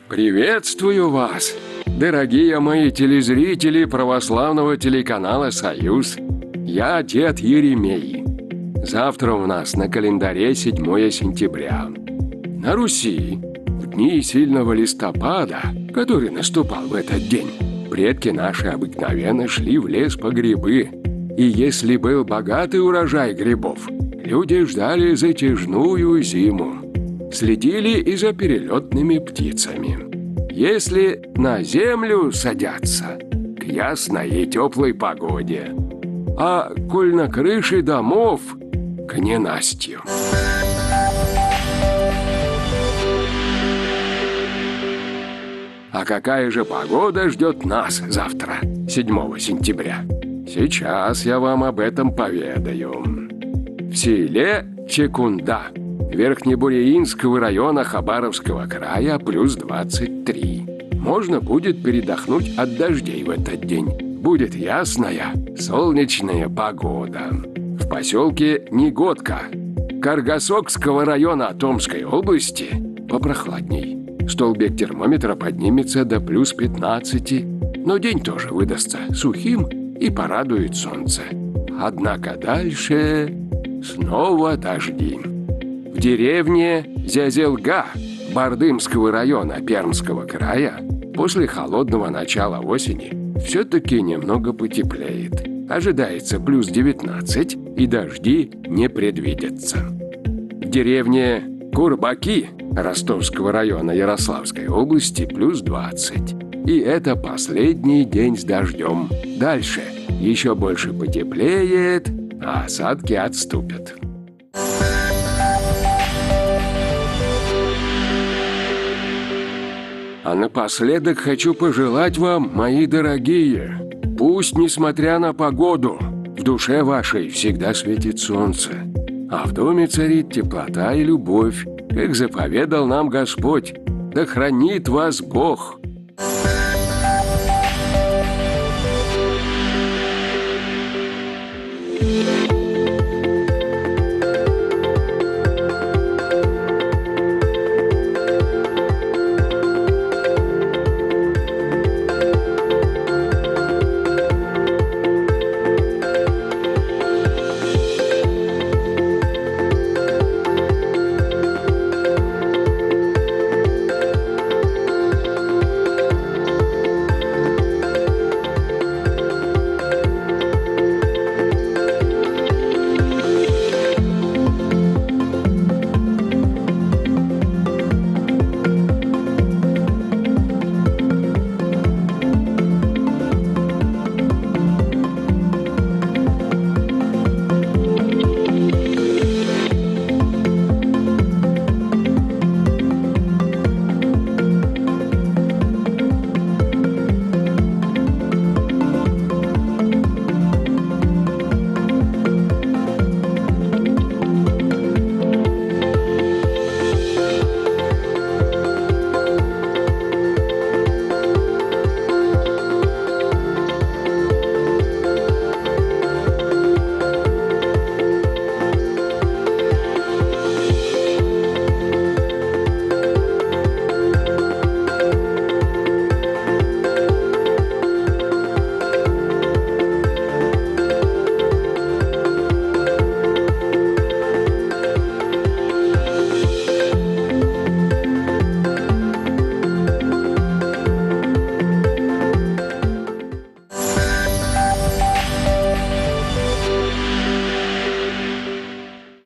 Приветствую вас, дорогие мои телезрители православного телеканала «Союз». Я дед Еремей. Завтра у нас на календаре 7 сентября. На Руси, в дни сильного листопада, который наступал в этот день, предки наши обыкновенно шли в лес по грибы. И если был богатый урожай грибов, люди ждали затяжную зиму. Следили и за перелетными птицами. Если на землю садятся, к ясной и теплой погоде, а коль на крыше домов, к ненастью. А какая же погода ждет нас завтра, 7 сентября? Сейчас я вам об этом поведаю. В селе Чекунда Верхнебуреинского района Хабаровского края плюс 23. Можно будет передохнуть от дождей в этот день. Будет ясная, солнечная погода. В поселке Негодка Каргасокского района Томской области попрохладней. Столбик термометра поднимется до плюс 15, но день тоже выдастся сухим и порадует солнце. Однако дальше снова дожди. В деревне Зязелга Бардымского района Пермского края после холодного начала осени все-таки немного потеплеет. Ожидается плюс 19, и дожди не предвидятся. В деревне Курбаки Ростовского района Ярославской области плюс 20. И это последний день с дождем. Дальше еще больше потеплеет, а осадки отступят. А напоследок хочу пожелать вам, мои дорогие, пусть, несмотря на погоду, в душе вашей всегда светит солнце, а в доме царит теплота и любовь, как заповедал нам Господь. Да хранит вас Бог!